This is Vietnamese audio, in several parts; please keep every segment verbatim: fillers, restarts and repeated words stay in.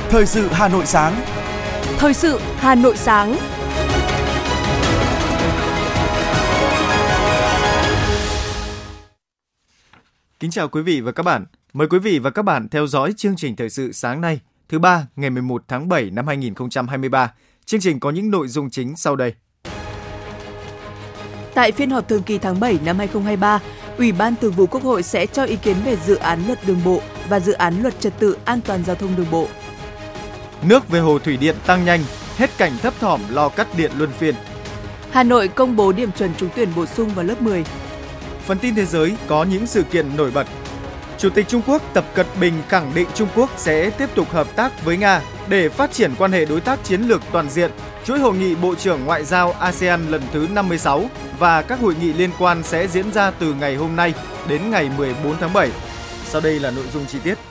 Thời sự Hà Nội sáng. Thời sự Hà Nội sáng. Kính chào quý vị và các bạn. Mời quý vị và các bạn theo dõi chương trình thời sự sáng nay, thứ ba, ngày mười một tháng bảy năm hai nghìn không trăm hai mươi ba. Chương trình có những nội dung chính sau đây. Tại phiên họp thường kỳ tháng bảy năm hai nghìn không trăm hai mươi ba, Ủy ban Thường vụ Quốc hội sẽ cho ý kiến về dự án luật đường bộ và dự án luật trật tự an toàn giao thông đường bộ. Nước về hồ thủy điện tăng nhanh, hết cảnh thấp thỏm lo cắt điện luân phiên. Hà Nội công bố điểm chuẩn trúng tuyển bổ sung vào lớp mười. Phần tin thế giới có những sự kiện nổi bật. Chủ tịch Trung Quốc Tập Cận Bình khẳng định Trung Quốc sẽ tiếp tục hợp tác với Nga để phát triển quan hệ đối tác chiến lược toàn diện. Chuỗi hội nghị Bộ trưởng Ngoại giao a sê an lần thứ năm mươi sáu và các hội nghị liên quan sẽ diễn ra từ ngày hôm nay đến ngày mười bốn tháng bảy. Sau đây là nội dung chi tiết.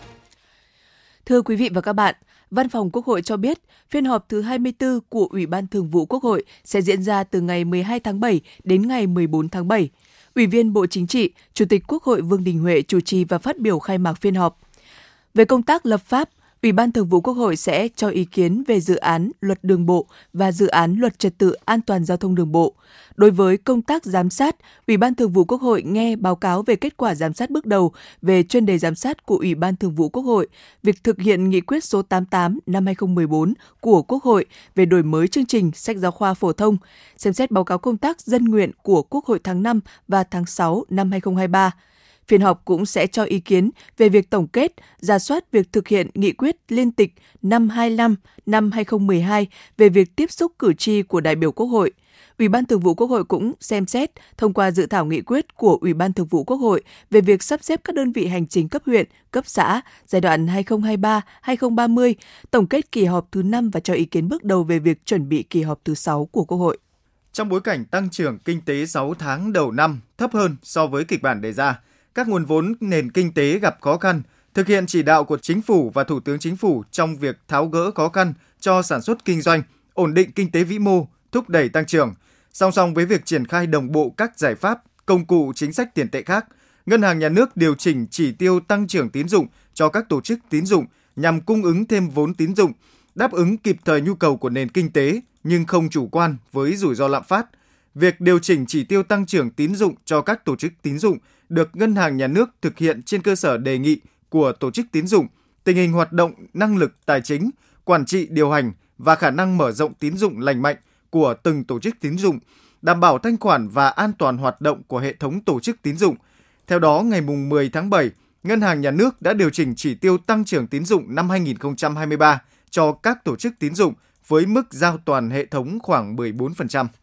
Thưa quý vị và các bạn, Văn phòng Quốc hội cho biết, phiên họp thứ hai mươi tư của Ủy ban Thường vụ Quốc hội sẽ diễn ra từ ngày mười hai tháng bảy đến ngày mười bốn tháng bảy. Ủy viên Bộ Chính trị, Chủ tịch Quốc hội Vương Đình Huệ chủ trì và phát biểu khai mạc phiên họp. Về công tác lập pháp, Ủy ban Thường vụ Quốc hội sẽ cho ý kiến về dự án luật đường bộ và dự án luật trật tự an toàn giao thông đường bộ. Đối với công tác giám sát, Ủy ban Thường vụ Quốc hội nghe báo cáo về kết quả giám sát bước đầu về chuyên đề giám sát của Ủy ban Thường vụ Quốc hội, việc thực hiện nghị quyết số tám mươi tám năm hai nghìn không trăm mười bốn của Quốc hội về đổi mới chương trình sách giáo khoa phổ thông, xem xét báo cáo công tác dân nguyện của Quốc hội tháng năm và tháng sáu năm hai nghìn không trăm hai mươi ba. Phiên họp cũng sẽ cho ý kiến về việc tổng kết, rà soát việc thực hiện nghị quyết liên tịch năm hai mươi lăm năm hai nghìn không trăm mười hai về việc tiếp xúc cử tri của đại biểu Quốc hội. Ủy ban Thường vụ Quốc hội cũng xem xét thông qua dự thảo nghị quyết của Ủy ban Thường vụ Quốc hội về việc sắp xếp các đơn vị hành chính cấp huyện, cấp xã giai đoạn hai nghìn không trăm hai mươi ba đến hai nghìn không trăm ba mươi, tổng kết kỳ họp thứ năm và cho ý kiến bước đầu về việc chuẩn bị kỳ họp thứ sáu của Quốc hội. Trong bối cảnh tăng trưởng kinh tế sáu tháng đầu năm thấp hơn so với kịch bản đề ra, các nguồn vốn nền kinh tế gặp khó khăn, thực hiện chỉ đạo của Chính phủ và Thủ tướng Chính phủ trong việc tháo gỡ khó khăn cho sản xuất kinh doanh, ổn định kinh tế vĩ mô, thúc đẩy tăng trưởng. Song song với việc triển khai đồng bộ các giải pháp, công cụ chính sách tiền tệ khác, Ngân hàng Nhà nước điều chỉnh chỉ tiêu tăng trưởng tín dụng cho các tổ chức tín dụng nhằm cung ứng thêm vốn tín dụng, đáp ứng kịp thời nhu cầu của nền kinh tế nhưng không chủ quan với rủi ro lạm phát. Việc điều chỉnh chỉ tiêu tăng trưởng tín dụng cho các tổ chức tín dụng được Ngân hàng Nhà nước thực hiện trên cơ sở đề nghị của tổ chức tín dụng, tình hình hoạt động, năng lực tài chính, quản trị điều hành và khả năng mở rộng tín dụng lành mạnh của từng tổ chức tín dụng, đảm bảo thanh khoản và an toàn hoạt động của hệ thống tổ chức tín dụng. Theo đó, ngày mười tháng bảy, Ngân hàng Nhà nước đã điều chỉnh chỉ tiêu tăng trưởng tín dụng năm hai nghìn không trăm hai mươi ba cho các tổ chức tín dụng với mức giao toàn hệ thống khoảng mười bốn phần trăm.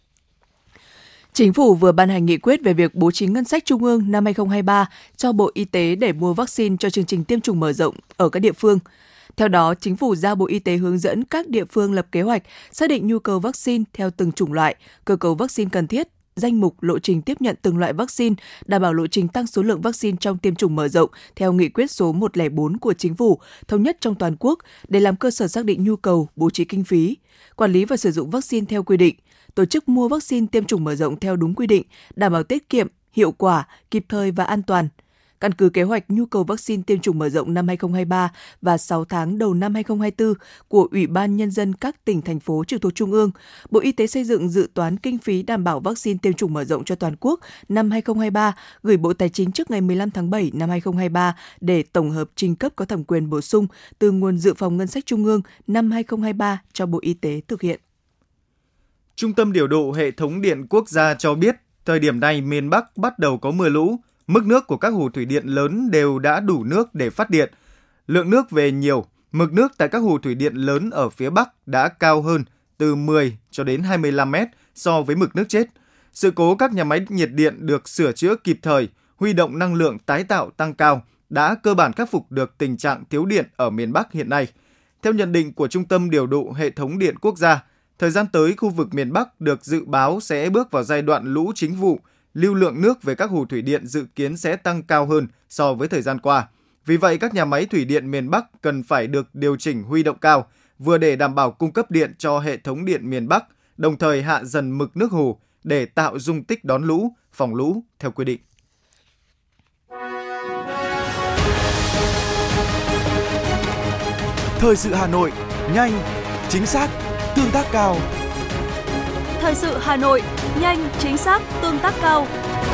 Chính phủ vừa ban hành nghị quyết về việc bố trí ngân sách trung ương năm hai nghìn không trăm hai mươi ba cho Bộ Y tế để mua vaccine cho chương trình tiêm chủng mở rộng ở các địa phương. Theo đó, Chính phủ giao Bộ Y tế hướng dẫn các địa phương lập kế hoạch, xác định nhu cầu vaccine theo từng chủng loại, cơ cấu vaccine cần thiết, danh mục lộ trình tiếp nhận từng loại vaccine, đảm bảo lộ trình tăng số lượng vaccine trong tiêm chủng mở rộng theo nghị quyết số một không bốn của Chính phủ, thống nhất trong toàn quốc để làm cơ sở xác định nhu cầu, bố trí kinh phí, quản lý và sử dụng vaccine theo quy định, tổ chức mua vaccine tiêm chủng mở rộng theo đúng quy định, đảm bảo tiết kiệm, hiệu quả, kịp thời và an toàn. Căn cứ kế hoạch nhu cầu vaccine tiêm chủng mở rộng năm hai nghìn không trăm hai mươi ba và sáu tháng đầu năm hai nghìn không trăm hai mươi tư của Ủy ban Nhân dân các tỉnh, thành phố trực thuộc Trung ương, Bộ Y tế xây dựng dự toán kinh phí đảm bảo vaccine tiêm chủng mở rộng cho toàn quốc năm hai nghìn không trăm hai mươi ba, gửi Bộ Tài chính trước ngày mười lăm tháng bảy năm hai nghìn không trăm hai mươi ba để tổng hợp trình cấp có thẩm quyền bổ sung từ nguồn dự phòng ngân sách Trung ương năm hai nghìn không trăm hai mươi ba cho Bộ Y tế thực hiện. Trung tâm điều độ hệ thống điện quốc gia cho biết, thời điểm này miền Bắc bắt đầu có mưa lũ, mức nước của các hồ thủy điện lớn đều đã đủ nước để phát điện. Lượng nước về nhiều, mực nước tại các hồ thủy điện lớn ở phía Bắc đã cao hơn từ mười cho đến hai mươi lăm mét so với mực nước chết. Sự cố các nhà máy nhiệt điện được sửa chữa kịp thời, huy động năng lượng tái tạo tăng cao đã cơ bản khắc phục được tình trạng thiếu điện ở miền Bắc hiện nay. Theo nhận định của Trung tâm điều độ hệ thống điện quốc gia, thời gian tới khu vực miền Bắc được dự báo sẽ bước vào giai đoạn lũ chính vụ, lưu lượng nước về các hồ thủy điện dự kiến sẽ tăng cao hơn so với thời gian qua. Vì vậy, các nhà máy thủy điện miền Bắc cần phải được điều chỉnh huy động cao, vừa để đảm bảo cung cấp điện cho hệ thống điện miền Bắc, đồng thời hạ dần mực nước hồ để tạo dung tích đón lũ, phòng lũ theo quy định. Thời sự Hà Nội, nhanh, chính xác, tương tác cao. Thời sự Hà Nội, nhanh, chính xác, tương tác cao.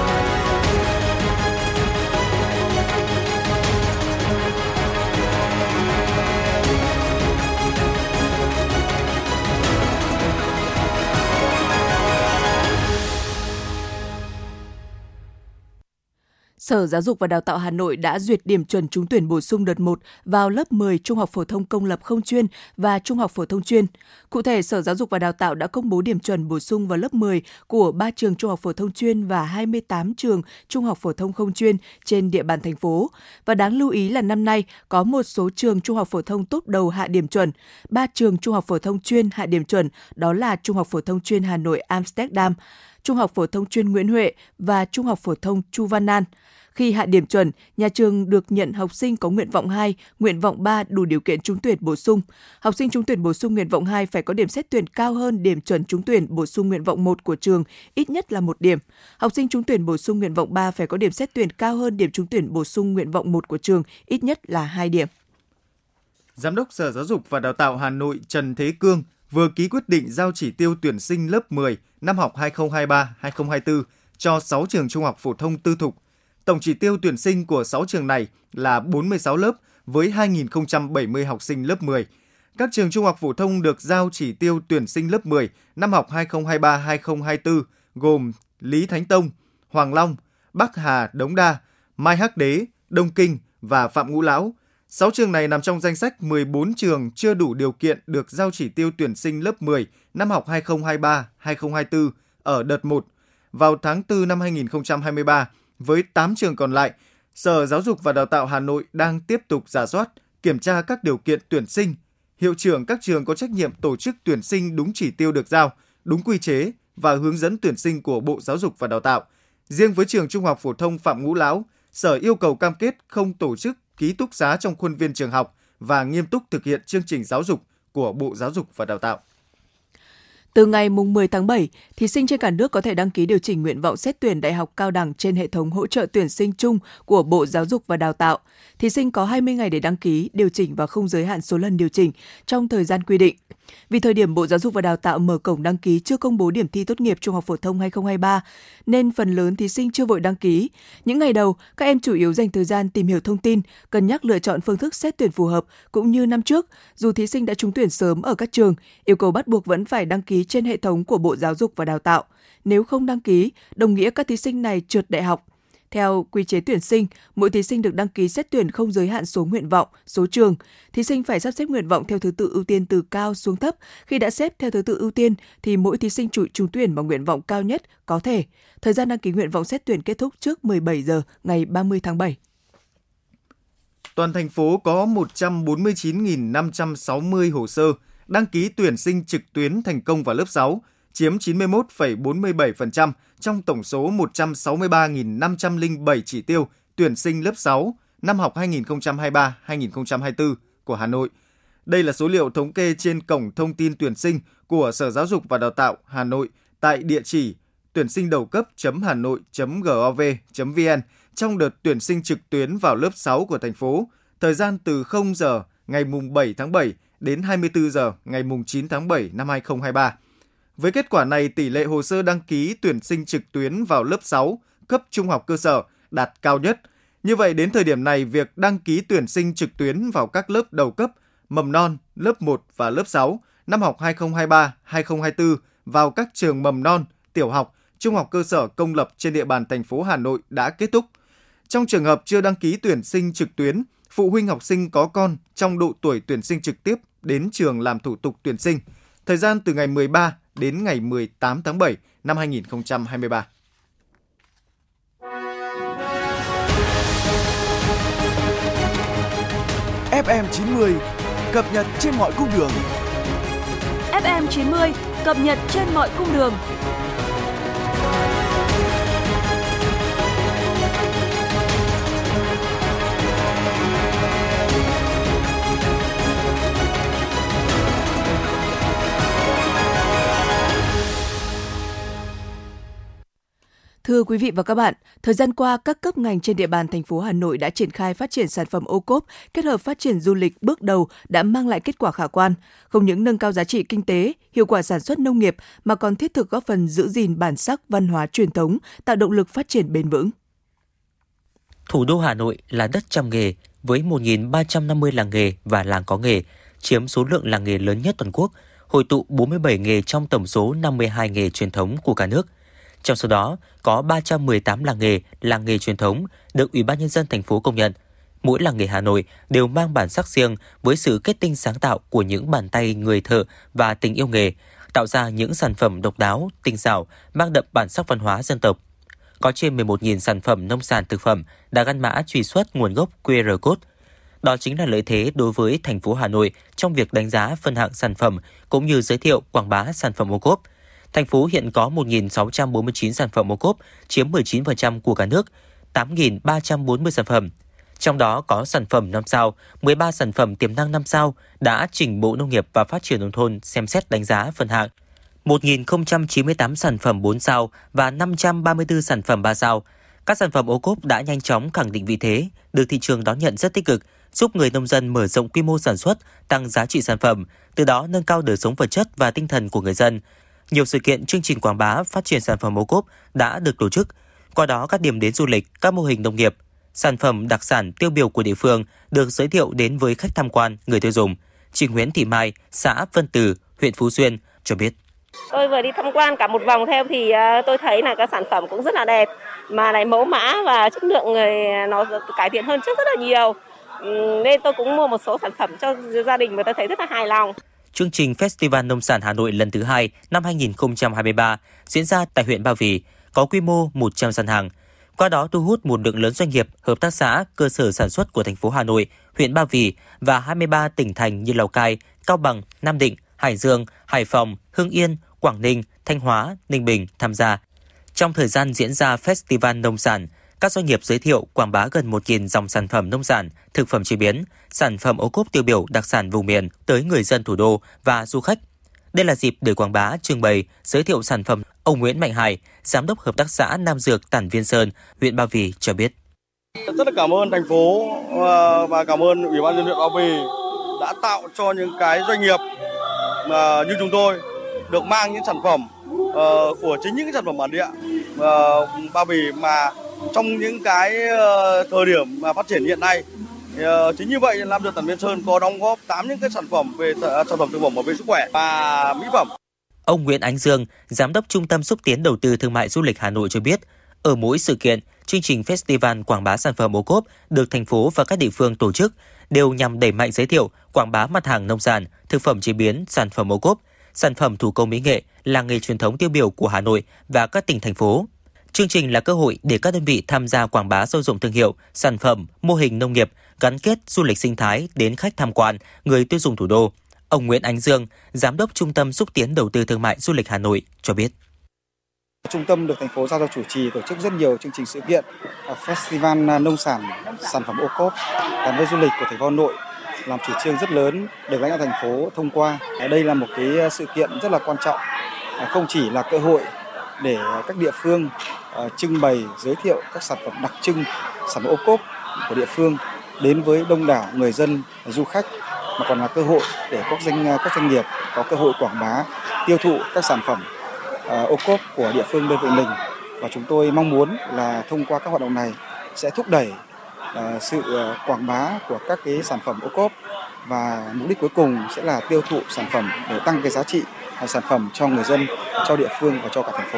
Sở Giáo dục và Đào tạo Hà Nội đã duyệt điểm chuẩn trúng tuyển bổ sung đợt một vào lớp mười Trung học phổ thông công lập không chuyên và Trung học phổ thông chuyên. Cụ thể, Sở Giáo dục và Đào tạo đã công bố điểm chuẩn bổ sung vào lớp mười của ba trường Trung học phổ thông chuyên và hai mươi tám trường Trung học phổ thông không chuyên trên địa bàn thành phố. Và đáng lưu ý là năm nay có một số trường Trung học phổ thông top đầu hạ điểm chuẩn. Ba trường Trung học phổ thông chuyên hạ điểm chuẩn đó là Trung học phổ thông chuyên Hà Nội Amsterdam, Trung học phổ thông chuyên Nguyễn Huệ và Trung học phổ thông Chu Văn An. Khi hạ điểm chuẩn, nhà trường được nhận học sinh có nguyện vọng hai, nguyện vọng ba đủ điều kiện trúng tuyển bổ sung. Học sinh trúng tuyển bổ sung nguyện vọng hai phải có điểm xét tuyển cao hơn điểm chuẩn trúng tuyển bổ sung nguyện vọng một của trường, ít nhất là một điểm. Học sinh trúng tuyển bổ sung nguyện vọng ba phải có điểm xét tuyển cao hơn điểm trúng tuyển bổ sung nguyện vọng một của trường, ít nhất là hai điểm. Giám đốc Sở Giáo dục và Đào tạo Hà Nội Trần Thế Cương vừa ký quyết định giao chỉ tiêu tuyển sinh lớp mười năm học hai nghìn không trăm hai mươi ba hai nghìn không trăm hai mươi tư cho sáu trường trung học phổ thông tư thục. Tổng chỉ tiêu tuyển sinh của sáu trường này là bốn mươi sáu lớp với hai nghìn không trăm bảy mươi học sinh lớp mười. Các trường trung học phổ thông được giao chỉ tiêu tuyển sinh lớp mười năm học hai nghìn không trăm hai mươi ba hai nghìn không trăm hai mươi tư gồm Lý Thánh Tông, Hoàng Long, Bắc Hà, Đống Đa, Mai Hắc Đế, Đông Kinh và Phạm Ngũ Lão. sáu trường này nằm trong danh sách mười bốn trường chưa đủ điều kiện được giao chỉ tiêu tuyển sinh lớp mười năm học hai nghìn không trăm hai mươi ba hai nghìn không trăm hai mươi tư ở đợt một. Vào tháng tư năm hai nghìn không trăm hai mươi ba, với tám trường còn lại, Sở Giáo dục và Đào tạo Hà Nội đang tiếp tục rà soát, kiểm tra các điều kiện tuyển sinh. Hiệu trưởng các trường có trách nhiệm tổ chức tuyển sinh đúng chỉ tiêu được giao, đúng quy chế và hướng dẫn tuyển sinh của Bộ Giáo dục và Đào tạo. Riêng với trường Trung học phổ thông Phạm Ngũ Lão, Sở yêu cầu cam kết không tổ chức ký túc xá trong khuôn viên trường học và nghiêm túc thực hiện chương trình giáo dục của Bộ Giáo dục và Đào tạo. Từ ngày mười tháng bảy, thí sinh trên cả nước có thể đăng ký điều chỉnh nguyện vọng xét tuyển đại học cao đẳng trên hệ thống hỗ trợ tuyển sinh chung của Bộ Giáo dục và Đào tạo. Thí sinh có hai mươi ngày để đăng ký, điều chỉnh và không giới hạn số lần điều chỉnh trong thời gian quy định. Vì thời điểm Bộ Giáo dục và Đào tạo mở cổng đăng ký chưa công bố điểm thi tốt nghiệp Trung học phổ thông hai nghìn không trăm hai mươi ba, nên phần lớn thí sinh chưa vội đăng ký. Những ngày đầu, các em chủ yếu dành thời gian tìm hiểu thông tin, cân nhắc lựa chọn phương thức xét tuyển phù hợp. Cũng như năm trước, dù thí sinh đã trúng tuyển sớm ở các trường, yêu cầu bắt buộc vẫn phải đăng ký trên hệ thống của Bộ Giáo dục và Đào tạo. Nếu không đăng ký, đồng nghĩa các thí sinh này trượt đại học. Theo quy chế tuyển sinh, mỗi thí sinh được đăng ký xét tuyển không giới hạn số nguyện vọng, số trường. Thí sinh phải sắp xếp nguyện vọng theo thứ tự ưu tiên từ cao xuống thấp. Khi đã xếp theo thứ tự ưu tiên, thì mỗi thí sinh trúng tuyển bằng nguyện vọng cao nhất có thể. Thời gian đăng ký nguyện vọng xét tuyển kết thúc trước mười bảy giờ ngày ba mươi tháng bảy. Toàn thành phố có một trăm bốn mươi chín nghìn năm trăm sáu mươi hồ sơ đăng ký tuyển sinh trực tuyến thành công vào lớp sáu, chiếm chín mươi mốt phẩy bốn mươi bảy phần trăm trong tổng số một trăm sáu mươi ba nghìn năm trăm lẻ bảy chỉ tiêu tuyển sinh lớp sáu năm học hai nghìn không trăm hai mươi ba hai nghìn không trăm hai mươi tư của Hà Nội. Đây là số liệu thống kê trên cổng thông tin tuyển sinh của Sở Giáo dục và Đào tạo Hà Nội tại địa chỉ tuyển sinh đầu cấp chấm hà nội chấm gov chấm vn trong đợt tuyển sinh trực tuyến vào lớp sáu của thành phố, thời gian từ không giờ ngày bảy tháng bảy đến hai mươi tư giờ ngày chín tháng bảy năm hai nghìn không trăm hai mươi ba. Với kết quả này, tỷ lệ hồ sơ đăng ký tuyển sinh trực tuyến vào lớp sáu cấp trung học cơ sở đạt cao nhất. Như vậy, đến thời điểm này, việc đăng ký tuyển sinh trực tuyến vào các lớp đầu cấp, mầm non, lớp một và lớp sáu năm học hai nghìn không trăm hai mươi ba hai nghìn không trăm hai mươi tư vào các trường mầm non, tiểu học, trung học cơ sở công lập trên địa bàn thành phố Hà Nội đã kết thúc. Trong trường hợp chưa đăng ký tuyển sinh trực tuyến, phụ huynh học sinh có con trong độ tuổi tuyển sinh trực tiếp đến trường làm thủ tục tuyển sinh, thời gian từ ngày mười ba đến ngày mười tám tháng bảy năm hai nghìn không trăm hai mươi ba. ép em chín mươi cập nhật trên mọi cung đường. ép em chín mươi cập nhật trên mọi cung đường. Thưa Thưa quý vị và các bạn, thời gian qua, các cấp ngành trên địa bàn thành phố Hà Nội đã triển khai phát triển sản phẩm ô cốp, kết hợp phát triển du lịch bước đầu đã mang lại kết quả khả quan, không những nâng cao giá trị kinh tế, hiệu quả sản xuất nông nghiệp mà còn thiết thực góp phần giữ gìn bản sắc văn hóa truyền thống, tạo động lực phát triển bền vững. Thủ đô Hà Nội là đất trăm nghề với một nghìn ba trăm năm mươi làng nghề và làng có nghề, chiếm số lượng làng nghề lớn nhất toàn quốc, hội tụ bốn mươi bảy nghề trong tổng số năm mươi hai nghề truyền thống của cả nước. Trong số đó, có ba trăm mười tám làng nghề, làng nghề truyền thống được Ủy ban Nhân dân thành phố công nhận. Mỗi làng nghề Hà Nội đều mang bản sắc riêng với sự kết tinh sáng tạo của những bàn tay người thợ và tình yêu nghề, tạo ra những sản phẩm độc đáo, tinh xảo, mang đậm bản sắc văn hóa dân tộc. Có trên mười một nghìn sản phẩm nông sản thực phẩm đã gắn mã truy xuất nguồn gốc quy rờ code. Đó chính là lợi thế đối với thành phố Hà Nội trong việc đánh giá phân hạng sản phẩm cũng như giới thiệu quảng bá sản phẩm ô cốp. Thành phố hiện có một nghìn sáu trăm bốn mươi chín sản phẩm ô cốp, chiếm mười chín phần trăm của cả nước, tám nghìn ba trăm bốn mươi sản phẩm. Trong đó có sản phẩm năm sao, mười ba sản phẩm tiềm năng năm sao đã trình Bộ Nông nghiệp và Phát triển Nông thôn xem xét đánh giá phân hạng, một nghìn không trăm chín mươi tám sản phẩm bốn sao và năm trăm ba mươi tư sản phẩm ba sao. Các sản phẩm ô cốp đã nhanh chóng khẳng định vị thế, được thị trường đón nhận rất tích cực, giúp người nông dân mở rộng quy mô sản xuất, tăng giá trị sản phẩm, từ đó nâng cao đời sống vật chất và tinh thần của người dân. Nhiều sự kiện, chương trình quảng bá phát triển sản phẩm ô cốp đã được tổ chức. Qua đó, các điểm đến du lịch, các mô hình nông nghiệp, sản phẩm đặc sản tiêu biểu của địa phương được giới thiệu đến với khách tham quan, người tiêu dùng. Chị Nguyễn Thị Mai, xã Vân Từ, huyện Phú Xuyên cho biết. Tôi vừa đi tham quan cả một vòng theo thì tôi thấy là các sản phẩm cũng rất là đẹp, mà lại mẫu mã và chất lượng người nó cải thiện hơn trước rất là nhiều. Nên tôi cũng mua một số sản phẩm cho gia đình và tôi thấy rất là hài lòng. Chương trình Festival Nông sản Hà Nội lần thứ hai năm hai nghìn không trăm hai mươi ba diễn ra tại huyện Ba Vì, có quy mô một trăm gian hàng. Qua đó thu hút một lượng lớn doanh nghiệp, hợp tác xã, cơ sở sản xuất của thành phố Hà Nội, huyện Ba Vì và hai mươi ba tỉnh thành như Lào Cai, Cao Bằng, Nam Định, Hải Dương, Hải Phòng, Hưng Yên, Quảng Ninh, Thanh Hóa, Ninh Bình tham gia. Trong thời gian diễn ra Festival Nông sản, các doanh nghiệp giới thiệu quảng bá gần một nghìn dòng sản phẩm nông sản, thực phẩm chế biến, sản phẩm ô cốp tiêu biểu đặc sản vùng miền tới người dân thủ đô và du khách. Đây là dịp để quảng bá, trưng bày, giới thiệu sản phẩm. Ông Nguyễn Mạnh Hải, Giám đốc Hợp tác xã Nam Dược Tản Viên Sơn, huyện Ba Vì cho biết. Rất là cảm ơn thành phố và cảm ơn Ủy ban nhân dân huyện Ba Vì đã tạo cho những cái doanh nghiệp như chúng tôi được mang những sản phẩm của chính những cái sản phẩm bản địa Ba Vì mà trong những cái thời điểm mà phát triển hiện nay. Chính như vậy, Nam Dược Tản Viên Sơn có đóng góp tám những cái sản phẩm về sản phẩm thực phẩm bảo vệ sức khỏe và mỹ phẩm. Ông Nguyễn Ánh Dương, Giám đốc Trung tâm Xúc tiến Đầu tư Thương mại Du lịch Hà Nội cho biết, ở mỗi sự kiện, chương trình Festival quảng bá sản phẩm ô cốp được thành phố và các địa phương tổ chức đều nhằm đẩy mạnh giới thiệu, quảng bá mặt hàng nông sản, thực phẩm chế biến, sản phẩm ô cốp, sản phẩm thủ công mỹ nghệ, làng nghề truyền thống tiêu biểu của Hà Nội và các tỉnh thành phố. Chương trình là cơ hội để các đơn vị tham gia quảng bá sâu rộng thương hiệu, sản phẩm, mô hình nông nghiệp, gắn kết du lịch sinh thái đến khách tham quan, người tiêu dùng thủ đô. Ông Nguyễn Ánh Dương, Giám đốc Trung tâm Xúc tiến Đầu tư Thương mại Du lịch Hà Nội cho biết. Trung tâm được thành phố giao cho chủ trì tổ chức rất nhiều chương trình sự kiện, Festival nông sản, sản phẩm ô cốp gắn với du lịch của thành phố Hà Nội làm chủ trương rất lớn được lãnh đạo thành phố thông qua. Đây là một cái sự kiện rất là quan trọng, không chỉ là cơ hội để các địa phương uh, trưng bày, giới thiệu các sản phẩm đặc trưng, sản phẩm ô cốp của địa phương đến với đông đảo người dân, du khách, mà còn là cơ hội để các doanh các doanh nghiệp có cơ hội quảng bá, tiêu thụ các sản phẩm uh, ô cốp của địa phương đơn vị mình. Và chúng tôi mong muốn là thông qua các hoạt động này sẽ thúc đẩy uh, sự uh, quảng bá của các cái sản phẩm ô cốp, và mục đích cuối cùng sẽ là tiêu thụ sản phẩm để tăng cái giá trị sản phẩm cho người dân, cho địa phương và cho cả thành phố.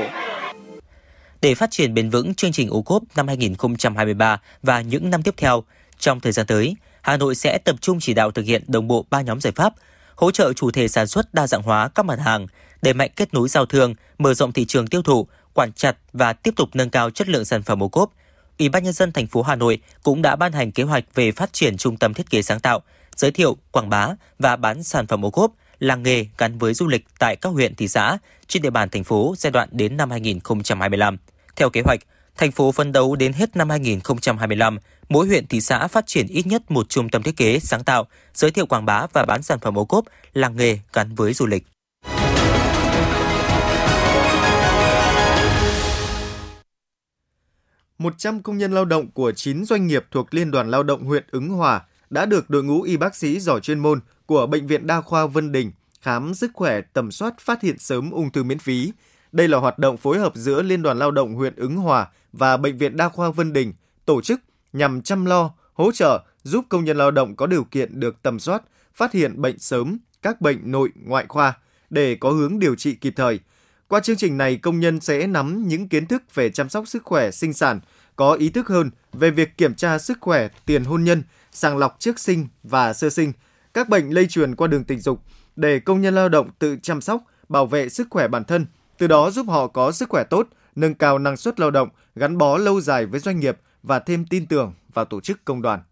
Để phát triển bền vững chương trình ô cốp năm hai nghìn không trăm hai mươi ba và những năm tiếp theo, trong thời gian tới, Hà Nội sẽ tập trung chỉ đạo thực hiện đồng bộ ba nhóm giải pháp: hỗ trợ chủ thể sản xuất đa dạng hóa các mặt hàng, đẩy mạnh kết nối giao thương, mở rộng thị trường tiêu thụ, quản chặt và tiếp tục nâng cao chất lượng sản phẩm ô cốp. Ủy ban nhân dân thành phố Hà Nội cũng đã ban hành kế hoạch về phát triển trung tâm thiết kế sáng tạo, giới thiệu, quảng bá và bán sản phẩm ô cốp, làng nghề gắn với du lịch tại các huyện, thị xã trên địa bàn thành phố giai đoạn đến năm hai nghìn không trăm hai mươi lăm. Theo kế hoạch, thành phố phấn đấu đến hết năm hai nghìn không trăm hai mươi lăm, mỗi huyện, thị xã phát triển ít nhất một trung tâm thiết kế sáng tạo, giới thiệu, quảng bá và bán sản phẩm ô cốp, làng nghề gắn với du lịch. một trăm công nhân lao động của chín doanh nghiệp thuộc Liên đoàn Lao động huyện Ứng Hòa đã được đội ngũ y bác sĩ giỏi chuyên môn của Bệnh viện Đa khoa Vân Đình khám sức khỏe, tầm soát, phát hiện sớm ung thư miễn phí. Đây là hoạt động phối hợp giữa Liên đoàn Lao động huyện Ứng Hòa và Bệnh viện Đa khoa Vân Đình tổ chức nhằm chăm lo, hỗ trợ giúp công nhân lao động có điều kiện được tầm soát, phát hiện bệnh sớm, các bệnh nội, ngoại khoa để có hướng điều trị kịp thời. Qua chương trình này, công nhân sẽ nắm những kiến thức về chăm sóc sức khỏe sinh sản, có ý thức hơn về việc kiểm tra sức khỏe tiền hôn nhân, sàng lọc trước sinh và sơ sinh, các bệnh lây truyền qua đường tình dục, để công nhân lao động tự chăm sóc, bảo vệ sức khỏe bản thân, từ đó giúp họ có sức khỏe tốt, nâng cao năng suất lao động, gắn bó lâu dài với doanh nghiệp và thêm tin tưởng vào tổ chức công đoàn.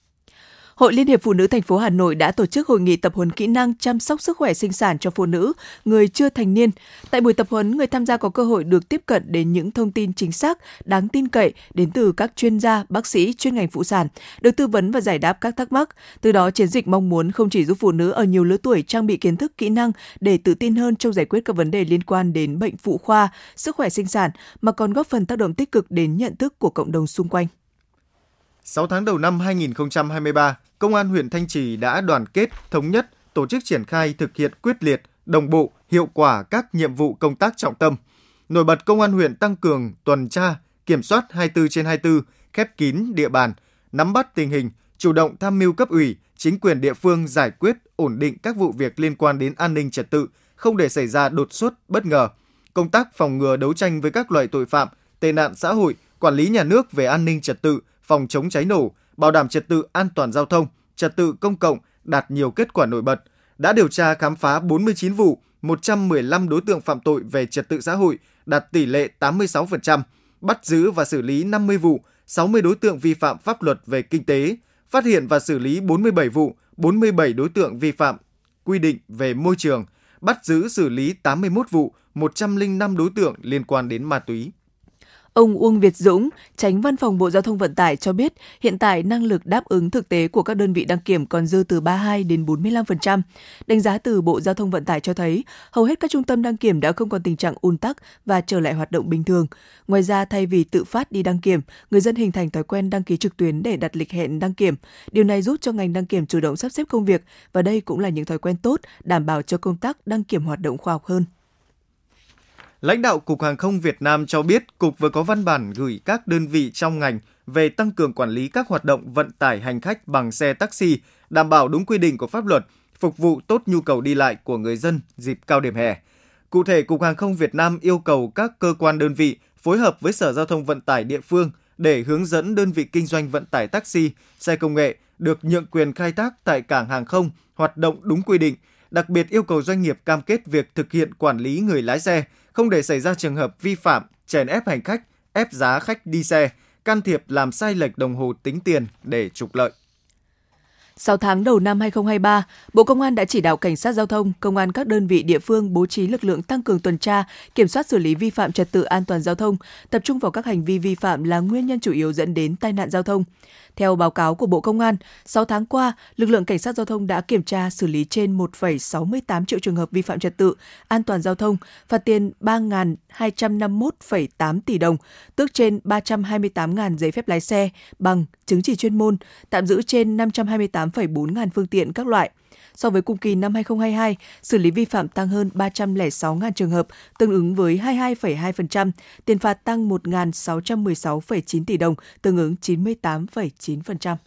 Hội Liên hiệp Phụ nữ thành phố Hà Nội đã tổ chức hội nghị tập huấn kỹ năng chăm sóc sức khỏe sinh sản cho phụ nữ, người chưa thành niên. Tại buổi tập huấn, người tham gia có cơ hội được tiếp cận đến những thông tin chính xác, đáng tin cậy đến từ các chuyên gia, bác sĩ chuyên ngành phụ sản, được tư vấn và giải đáp các thắc mắc. Từ đó, chiến dịch mong muốn không chỉ giúp phụ nữ ở nhiều lứa tuổi trang bị kiến thức, kỹ năng để tự tin hơn trong giải quyết các vấn đề liên quan đến bệnh phụ khoa, sức khỏe sinh sản, mà còn góp phần tác động tích cực đến nhận thức của cộng đồng xung quanh. sáu tháng đầu năm hai nghìn không trăm hai mươi ba, Công an huyện Thanh Trì đã đoàn kết, thống nhất, tổ chức triển khai thực hiện quyết liệt, đồng bộ, hiệu quả các nhiệm vụ công tác trọng tâm. Nổi bật, Công an huyện tăng cường tuần tra, kiểm soát hai mươi tư trên hai mươi tư, khép kín địa bàn, nắm bắt tình hình, chủ động tham mưu cấp ủy, chính quyền địa phương giải quyết, ổn định các vụ việc liên quan đến an ninh trật tự, không để xảy ra đột xuất, bất ngờ. Công tác phòng ngừa đấu tranh với các loại tội phạm, tệ nạn xã hội, quản lý nhà nước về an ninh trật tự, phòng chống cháy nổ, bảo đảm trật tự an toàn giao thông, trật tự công cộng đạt nhiều kết quả nổi bật, đã điều tra khám phá bốn mươi chín vụ, một trăm mười lăm đối tượng phạm tội về trật tự xã hội, đạt tỷ lệ tám mươi sáu phần trăm, bắt giữ và xử lý năm mươi vụ, sáu mươi đối tượng vi phạm pháp luật về kinh tế, phát hiện và xử lý bốn mươi bảy vụ, bốn mươi bảy đối tượng vi phạm quy định về môi trường, bắt giữ xử lý tám mươi mốt vụ, một trăm lẻ năm đối tượng liên quan đến ma túy. Ông Uông Việt Dũng, Chánh Văn phòng Bộ Giao thông Vận tải cho biết, hiện tại năng lực đáp ứng thực tế của các đơn vị đăng kiểm còn dư từ ba mươi hai đến bốn mươi lăm phần trăm. Đánh giá từ Bộ Giao thông Vận tải cho thấy, hầu hết các trung tâm đăng kiểm đã không còn tình trạng ùn tắc và trở lại hoạt động bình thường. Ngoài ra, thay vì tự phát đi đăng kiểm, người dân hình thành thói quen đăng ký trực tuyến để đặt lịch hẹn đăng kiểm. Điều này giúp cho ngành đăng kiểm chủ động sắp xếp công việc, và đây cũng là những thói quen tốt, đảm bảo cho công tác đăng kiểm hoạt động khoa học hơn. Lãnh đạo Cục Hàng không Việt Nam cho biết, Cục vừa có văn bản gửi các đơn vị trong ngành về tăng cường quản lý các hoạt động vận tải hành khách bằng xe taxi, đảm bảo đúng quy định của pháp luật, phục vụ tốt nhu cầu đi lại của người dân dịp cao điểm hè. Cụ thể, Cục Hàng không Việt Nam yêu cầu các cơ quan đơn vị phối hợp với Sở Giao thông Vận tải địa phương để hướng dẫn đơn vị kinh doanh vận tải taxi, xe công nghệ được nhượng quyền khai thác tại cảng hàng không hoạt động đúng quy định. Đặc biệt yêu cầu doanh nghiệp cam kết việc thực hiện quản lý người lái xe, không để xảy ra trường hợp vi phạm, chèn ép hành khách, ép giá khách đi xe, can thiệp làm sai lệch đồng hồ tính tiền để trục lợi. sáu tháng đầu năm hai nghìn không trăm hai mươi ba, Bộ Công an đã chỉ đạo Cảnh sát Giao thông, Công an các đơn vị địa phương bố trí lực lượng tăng cường tuần tra, kiểm soát xử lý vi phạm trật tự an toàn giao thông, tập trung vào các hành vi vi phạm là nguyên nhân chủ yếu dẫn đến tai nạn giao thông. Theo báo cáo của Bộ Công an, sáu tháng qua, lực lượng Cảnh sát Giao thông đã kiểm tra xử lý trên một phẩy sáu mươi tám triệu trường hợp vi phạm trật tự an toàn giao thông, phạt tiền ba nghìn hai trăm năm mươi mốt phẩy tám tỷ đồng, tước trên ba trăm hai mươi tám nghìn giấy phép lái xe, bằng, chứng chỉ chuyên môn, tạm giữ trên năm trăm hai mươi tám phẩy bốn nghìn phương tiện các loại. So với cùng kỳ năm hai nghìn không trăm hai mươi hai, xử lý vi phạm tăng hơn ba trăm lẻ sáu nghìn trường hợp, tương ứng với hai mươi hai phẩy hai phần trăm, tiền phạt tăng một nghìn sáu trăm mười sáu phẩy chín tỷ đồng, tương ứng chín mươi tám phẩy chín phần trăm.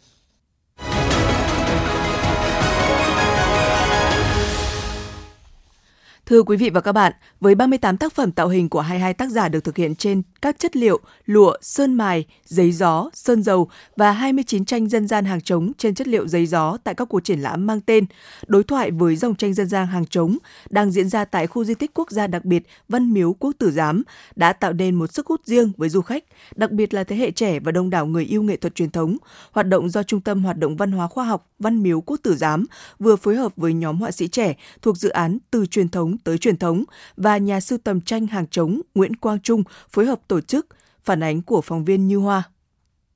Thưa quý vị và các bạn, với ba mươi tám tác phẩm tạo hình của hai mươi hai tác giả được thực hiện trên các chất liệu lụa, sơn mài, giấy gió, sơn dầu và hai mươi chín tranh dân gian hàng trống trên chất liệu giấy gió tại các cuộc triển lãm mang tên Đối thoại với dòng tranh dân gian hàng trống đang diễn ra tại khu di tích quốc gia đặc biệt Văn Miếu Quốc Tử Giám đã tạo nên một sức hút riêng với du khách, đặc biệt là thế hệ trẻ và đông đảo người yêu nghệ thuật truyền thống. Hoạt động do Trung tâm Hoạt động Văn hóa Khoa học Văn Miếu Quốc Tử Giám vừa phối hợp với nhóm họa sĩ trẻ thuộc dự án Từ truyền thống tới truyền thống và nhà sưu tầm tranh hàng trống Nguyễn Quang Trung phối hợp tổ chức. Phản ánh của phóng viên Như Hoa.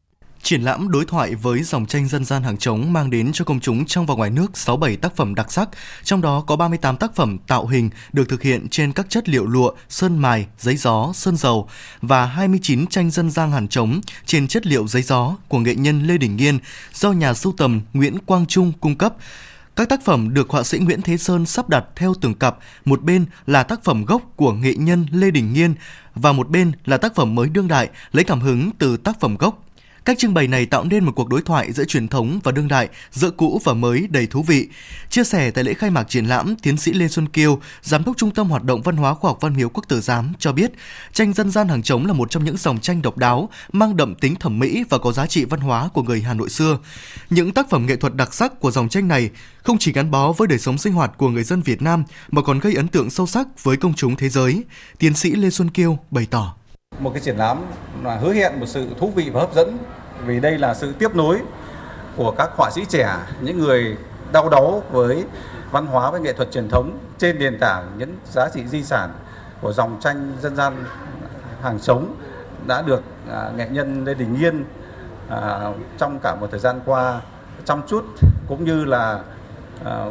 Triển lãm đối thoại với dòng tranh dân gian hàng trống mang đến cho công chúng trong và ngoài nước sáu mươi bảy tác phẩm đặc sắc, trong đó có ba mươi tám tác phẩm tạo hình được thực hiện trên các chất liệu lụa, sơn mài, giấy gió, sơn dầu và hai mươi chín tranh dân gian hàng trống trên chất liệu giấy gió của nghệ nhân Lê Đình Nghiên do nhà sưu tầm Nguyễn Quang Trung cung cấp. Các tác phẩm được họa sĩ Nguyễn Thế Sơn sắp đặt theo từng cặp, một bên là tác phẩm gốc của nghệ nhân Lê Đình Nghiên và một bên là tác phẩm mới đương đại lấy cảm hứng từ tác phẩm gốc. Các trưng bày này tạo nên một cuộc đối thoại giữa truyền thống và đương đại, giữa cũ và mới đầy thú vị. Chia sẻ tại lễ khai mạc triển lãm, tiến sĩ Lê Xuân Kiêu, Giám đốc Trung tâm Hoạt động Văn hóa Khoa học Văn miếu Quốc tử Giám cho biết, tranh dân gian hàng trống là một trong những dòng tranh độc đáo, mang đậm tính thẩm mỹ và có giá trị văn hóa của người Hà Nội xưa. Những tác phẩm nghệ thuật đặc sắc của dòng tranh này không chỉ gắn bó với đời sống sinh hoạt của người dân Việt Nam mà còn gây ấn tượng sâu sắc với công chúng thế giới. Tiến sĩ Lê Xuân Kiêu bày tỏ. Một cái triển lãm là hứa hẹn một sự thú vị và hấp dẫn, vì đây là sự tiếp nối của các họa sĩ trẻ, những người đau đáu với văn hóa và nghệ thuật truyền thống trên nền tảng những giá trị di sản của dòng tranh dân gian hàng trống đã được à, nghệ nhân Lê Đình Nghiên à, trong cả một thời gian qua chăm chút cũng như là à,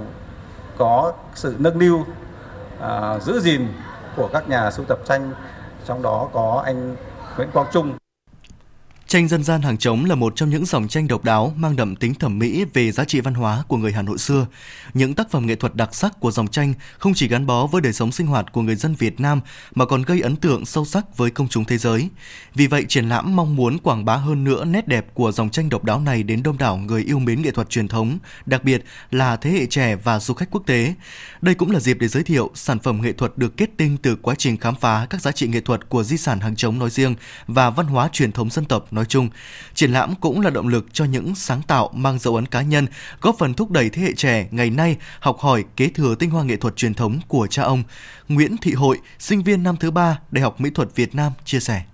có sự nâng niu à, giữ gìn của các nhà sưu tập tranh, trong đó có anh Nguyễn Quang Trung. Tranh dân gian hàng trống là một trong những dòng tranh độc đáo mang đậm tính thẩm mỹ về giá trị văn hóa của người Hà Nội xưa. Những tác phẩm nghệ thuật đặc sắc của dòng tranh không chỉ gắn bó với đời sống sinh hoạt của người dân Việt Nam mà còn gây ấn tượng sâu sắc với công chúng thế giới. Vì vậy, triển lãm mong muốn quảng bá hơn nữa nét đẹp của dòng tranh độc đáo này đến đông đảo người yêu mến nghệ thuật truyền thống, đặc biệt là thế hệ trẻ và du khách quốc tế. Đây cũng là dịp để giới thiệu sản phẩm nghệ thuật được kết tinh từ quá trình khám phá các giá trị nghệ thuật của di sản hàng trống nói riêng và văn hóa truyền thống dân tộc nói chung. Triển lãm cũng là động lực cho những sáng tạo mang dấu ấn cá nhân, góp phần thúc đẩy thế hệ trẻ ngày nay học hỏi kế thừa tinh hoa nghệ thuật truyền thống của cha ông. Nguyễn Thị Hội, sinh viên năm thứ ba Đại học Mỹ thuật Việt Nam chia sẻ.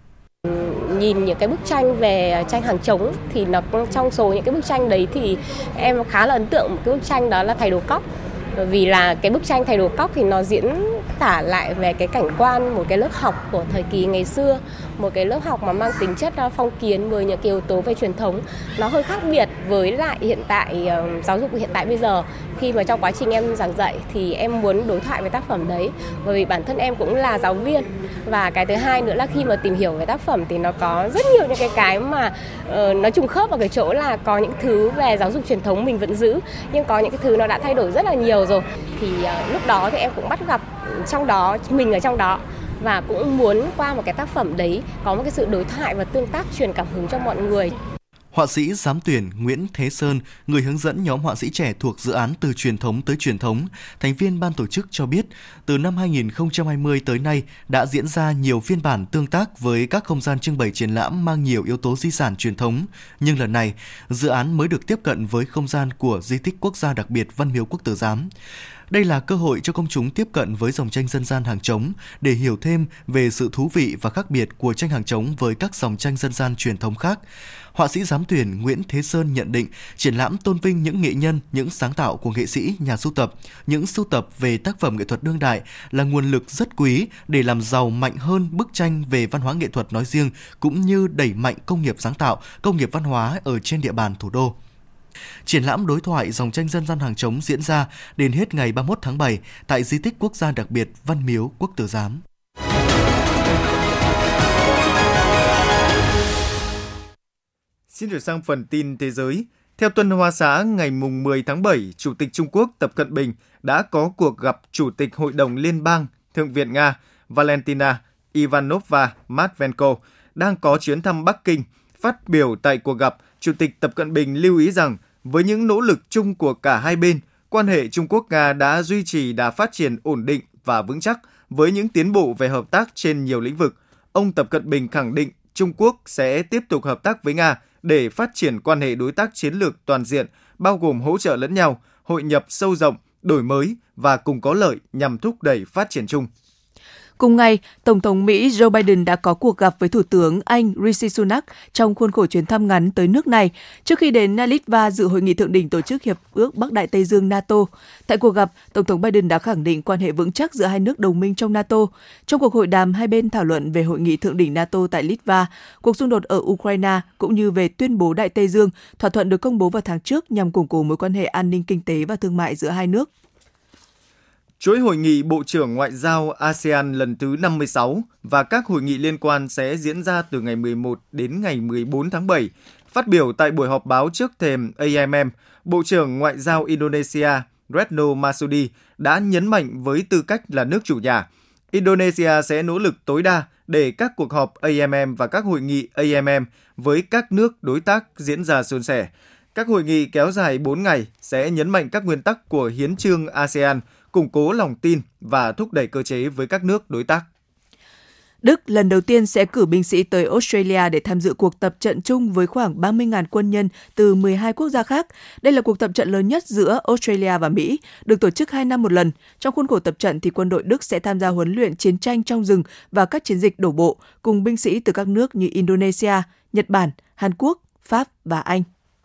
Nhìn những cái bức tranh về tranh hàng trống thì nó trong số những cái bức tranh đấy thì em khá là ấn tượng một cái bức tranh đó là Thầy Đồ Cóc. Bởi vì là cái bức tranh Thầy Đồ Cóc thì nó diễn tả lại về cái cảnh quan một cái lớp học của thời kỳ ngày xưa, một cái lớp học mà mang tính chất phong kiến với những cái yếu tố về truyền thống. Nó hơi khác biệt với lại hiện tại uh, giáo dục hiện tại bây giờ. Khi mà trong quá trình em giảng dạy thì em muốn đối thoại với tác phẩm đấy, bởi vì bản thân em cũng là giáo viên. Và cái thứ hai nữa là khi mà tìm hiểu về tác phẩm thì nó có rất nhiều những cái cái mà uh, nó trùng khớp vào cái chỗ là có những thứ về giáo dục truyền thống mình vẫn giữ, nhưng có những cái thứ nó đã thay đổi rất là nhiều rồi. Thì uh, lúc đó thì em cũng bắt gặp trong đó, mình ở trong đó, và cũng muốn qua một cái tác phẩm đấy có một cái sự đối thoại và tương tác truyền cảm hứng cho mọi người. Họa sĩ giám tuyển Nguyễn Thế Sơn, người hướng dẫn nhóm họa sĩ trẻ thuộc dự án Từ truyền thống tới truyền thống, thành viên ban tổ chức cho biết, từ năm hai nghìn không trăm hai mươi tới nay đã diễn ra nhiều phiên bản tương tác với các không gian trưng bày triển lãm mang nhiều yếu tố di sản truyền thống. Nhưng lần này, dự án mới được tiếp cận với không gian của Di tích Quốc gia đặc biệt Văn miếu Quốc tử Giám. Đây là cơ hội cho công chúng tiếp cận với dòng tranh dân gian hàng trống để hiểu thêm về sự thú vị và khác biệt của tranh hàng trống với các dòng tranh dân gian truyền thống khác. Họa sĩ giám tuyển Nguyễn Thế Sơn nhận định triển lãm tôn vinh những nghệ nhân, những sáng tạo của nghệ sĩ, nhà sưu tập, những sưu tập về tác phẩm nghệ thuật đương đại là nguồn lực rất quý để làm giàu mạnh hơn bức tranh về văn hóa nghệ thuật nói riêng, cũng như đẩy mạnh công nghiệp sáng tạo, công nghiệp văn hóa ở trên địa bàn thủ đô. Triển lãm đối thoại dòng tranh dân gian hàng trống diễn ra đến hết ngày ba mươi mốt tháng bảy tại Di tích Quốc gia đặc biệt Văn miếu Quốc tử Giám. Xin chuyển sang phần tin thế giới. Theo Tuần Hoa Xã, ngày mười tháng bảy, Chủ tịch Trung Quốc Tập Cận Bình đã có cuộc gặp Chủ tịch Hội đồng Liên bang Thượng viện Nga Valentina Ivanovna Matvenko đang có chuyến thăm Bắc Kinh. Phát biểu tại cuộc gặp, Chủ tịch Tập Cận Bình lưu ý rằng với những nỗ lực chung của cả hai bên, quan hệ Trung Quốc-Nga đã duy trì đà phát triển ổn định và vững chắc với những tiến bộ về hợp tác trên nhiều lĩnh vực. Ông Tập Cận Bình khẳng định Trung Quốc sẽ tiếp tục hợp tác với Nga để phát triển quan hệ đối tác chiến lược toàn diện, bao gồm hỗ trợ lẫn nhau, hội nhập sâu rộng, đổi mới và cùng có lợi nhằm thúc đẩy phát triển chung. Cùng ngày, Tổng thống Mỹ Joe Biden đã có cuộc gặp với Thủ tướng Anh Rishi Sunak trong khuôn khổ chuyến thăm ngắn tới nước này, trước khi đến Litva dự hội nghị thượng đỉnh Tổ chức Hiệp ước Bắc Đại Tây Dương NATO. Tại cuộc gặp, Tổng thống Biden đã khẳng định quan hệ vững chắc giữa hai nước đồng minh trong NATO. Trong cuộc hội đàm, hai bên thảo luận về hội nghị thượng đỉnh NATO tại Litva, cuộc xung đột ở Ukraine cũng như về tuyên bố Đại Tây Dương, thỏa thuận được công bố vào tháng trước nhằm củng cố mối quan hệ an ninh kinh tế và thương mại giữa hai nước. Chuỗi hội nghị Bộ trưởng Ngoại giao a sê an lần thứ năm mươi sáu và các hội nghị liên quan sẽ diễn ra từ ngày mười một đến ngày mười bốn tháng bảy. Phát biểu tại buổi họp báo trước thềm a ém em, Bộ trưởng Ngoại giao Indonesia Retno Marsudi đã nhấn mạnh với tư cách là nước chủ nhà, Indonesia sẽ nỗ lực tối đa để các cuộc họp a ém em và các hội nghị a ém em với các nước đối tác diễn ra suôn sẻ. Các hội nghị kéo dài bốn ngày sẽ nhấn mạnh các nguyên tắc của Hiến chương a sê an, củng cố lòng tin và thúc đẩy cơ chế với các nước đối tác. Đức lần đầu tiên sẽ cử binh sĩ tới Australia để tham dự cuộc tập trận chung với khoảng ba mươi nghìn quân nhân từ mười hai quốc gia khác. Đây là cuộc tập trận lớn nhất giữa Australia và Mỹ, được tổ chức hai năm một lần. Trong khuôn khổ tập trận, thì quân đội Đức sẽ tham gia huấn luyện chiến tranh trong rừng và các chiến dịch đổ bộ, cùng binh sĩ từ các nước như Indonesia, Nhật Bản, Hàn Quốc, Pháp và Anh.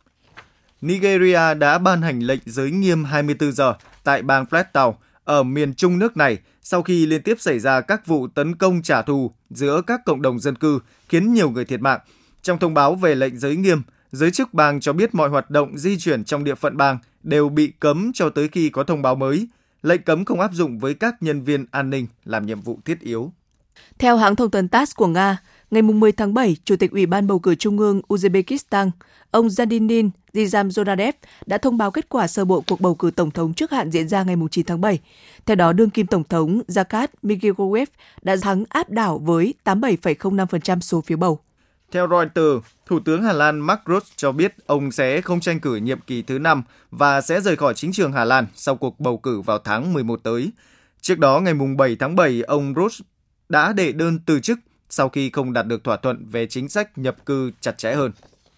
Nigeria đã ban hành lệnh giới nghiêm hai mươi tư giờ tại bang Plateau ở miền trung nước này sau khi liên tiếp xảy ra các vụ tấn công trả thù giữa các cộng đồng dân cư khiến nhiều người thiệt mạng. Trong thông báo về lệnh giới nghiêm, giới chức bang cho biết mọi hoạt động di chuyển trong địa phận bang đều bị cấm cho tới khi có thông báo mới. Lệnh cấm không áp dụng với các nhân viên an ninh làm nhiệm vụ thiết yếu. Theo hãng thông tấn tát của Nga, ngày mười tháng bảy, Chủ tịch Ủy ban Bầu cử Trung ương Uzbekistan, ông Zadinin Nizamzoradev đã thông báo kết quả sơ bộ cuộc bầu cử tổng thống trước hạn diễn ra ngày chín tháng bảy. Theo đó, đương kim tổng thống Zakat Mirziyoyev đã thắng áp đảo với tám mươi bảy phẩy không năm phần trăm số phiếu bầu. Theo Reuters, Thủ tướng Hà Lan Mark Rutte cho biết ông sẽ không tranh cử nhiệm kỳ thứ năm và sẽ rời khỏi chính trường Hà Lan sau cuộc bầu cử vào tháng mười một tới. Trước đó, ngày bảy tháng bảy, ông Rutte đã đệ đơn từ chức sau khi không đạt được thỏa thuận về chính sách nhập cư chặt chẽ hơn.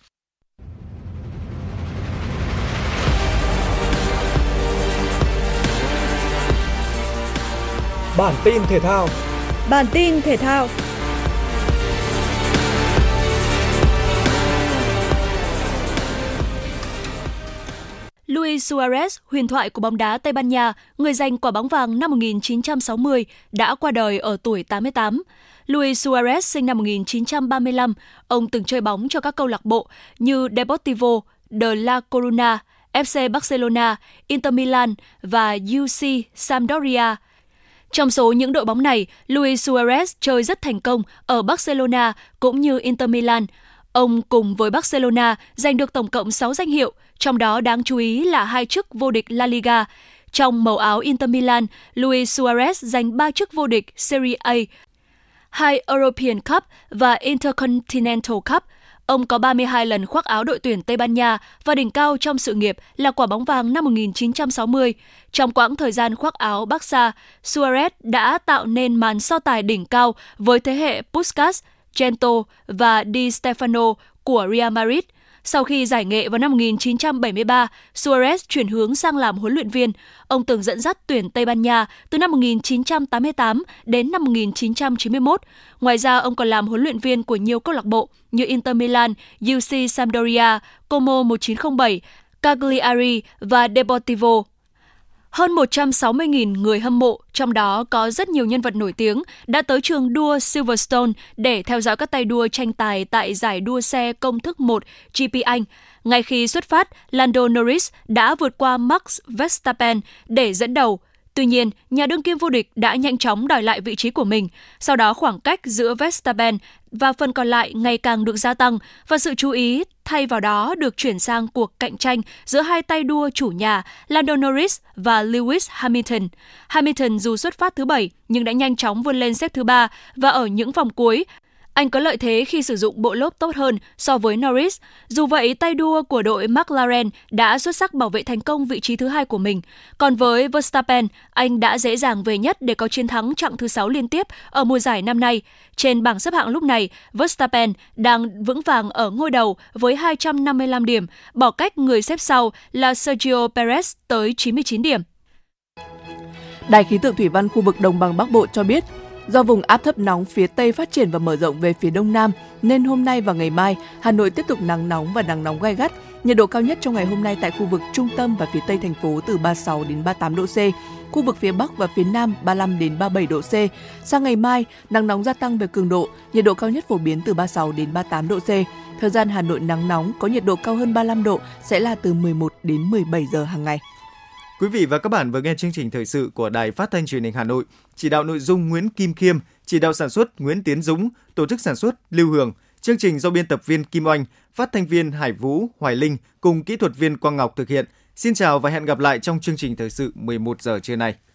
Bản tin thể thao. Bản tin thể thao. Luis Suarez, huyền thoại của bóng đá Tây Ban Nha, người giành quả bóng vàng năm một nghìn chín trăm sáu mươi, đã qua đời ở tuổi tám mươi tám. Luis Suarez sinh năm một nghìn chín trăm ba mươi lăm, ông từng chơi bóng cho các câu lạc bộ như Deportivo de La Coruña, ép xê Barcelona, Inter Milan và u xê Sampdoria. Trong số những đội bóng này, Luis Suarez chơi rất thành công ở Barcelona cũng như Inter Milan. Ông cùng với Barcelona giành được tổng cộng sáu danh hiệu, trong đó đáng chú ý là hai chức vô địch La Liga. Trong màu áo Inter Milan, Luis Suarez giành ba chức vô địch Serie A, hai European Cup và Intercontinental Cup. Ông có ba mươi hai lần khoác áo đội tuyển Tây Ban Nha và đỉnh cao trong sự nghiệp là quả bóng vàng năm một nghìn chín trăm sáu mươi. Trong quãng thời gian khoác áo Barca, Suarez đã tạo nên màn so tài đỉnh cao với thế hệ Puskas, Gento và Di Stefano của Real Madrid. Sau khi giải nghệ vào năm một nghìn chín trăm bảy mươi ba, Suarez chuyển hướng sang làm huấn luyện viên. Ông từng dẫn dắt tuyển Tây Ban Nha từ năm một nghìn chín trăm tám mươi tám đến năm một nghìn chín trăm chín mươi mốt. Ngoài ra, ông còn làm huấn luyện viên của nhiều câu lạc bộ như Inter Milan, u xê Sampdoria, Como một chín không bảy, Cagliari và Deportivo. Hơn một trăm sáu mươi nghìn người hâm mộ, trong đó có rất nhiều nhân vật nổi tiếng, đã tới trường đua Silverstone để theo dõi các tay đua tranh tài tại giải đua xe công thức một giê pê Anh. Ngay khi xuất phát, Lando Norris đã vượt qua Max Verstappen để dẫn đầu. Tuy nhiên, nhà đương kim vô địch đã nhanh chóng đòi lại vị trí của mình. Sau đó, khoảng cách giữa Verstappen và phần còn lại ngày càng được gia tăng và sự chú ý thay vào đó được chuyển sang cuộc cạnh tranh giữa hai tay đua chủ nhà Lando Norris và Lewis Hamilton. Hamilton dù xuất phát thứ bảy nhưng đã nhanh chóng vươn lên xếp thứ ba và ở những vòng cuối, anh có lợi thế khi sử dụng bộ lốp tốt hơn so với Norris. Dù vậy, tay đua của đội McLaren đã xuất sắc bảo vệ thành công vị trí thứ hai của mình. Còn với Verstappen, anh đã dễ dàng về nhất để có chiến thắng chặng thứ sáu liên tiếp ở mùa giải năm nay. Trên bảng xếp hạng lúc này, Verstappen đang vững vàng ở ngôi đầu với hai trăm năm mươi lăm điểm, bỏ cách người xếp sau là Sergio Perez tới chín mươi chín điểm. Đài khí tượng thủy văn khu vực Đồng bằng Bắc Bộ cho biết, Do vùng áp thấp nóng phía Tây phát triển và mở rộng về phía Đông Nam, nên hôm nay và ngày mai, Hà Nội tiếp tục nắng nóng và nắng nóng gay gắt. Nhiệt độ cao nhất trong ngày hôm nay tại khu vực trung tâm và phía Tây thành phố từ ba mươi sáu đến ba mươi tám độ C. Khu vực phía Bắc và phía Nam ba mươi lăm đến ba mươi bảy độ C. Sang ngày mai, nắng nóng gia tăng về cường độ, nhiệt độ cao nhất phổ biến từ ba mươi sáu đến ba mươi tám độ C. Thời gian Hà Nội nắng nóng có nhiệt độ cao hơn ba mươi lăm độ sẽ là từ mười một đến mười bảy giờ hàng ngày. Quý vị và các bạn vừa nghe chương trình thời sự của Đài Phát thanh Truyền hình Hà Nội. Chỉ đạo nội dung Nguyễn Kim Khiêm, chỉ đạo sản xuất Nguyễn Tiến Dũng, tổ chức sản xuất Lưu Hường. Chương trình do biên tập viên Kim Oanh, phát thanh viên Hải Vũ, Hoài Linh cùng kỹ thuật viên Quang Ngọc thực hiện. Xin chào và hẹn gặp lại trong chương trình thời sự mười một giờ trưa nay.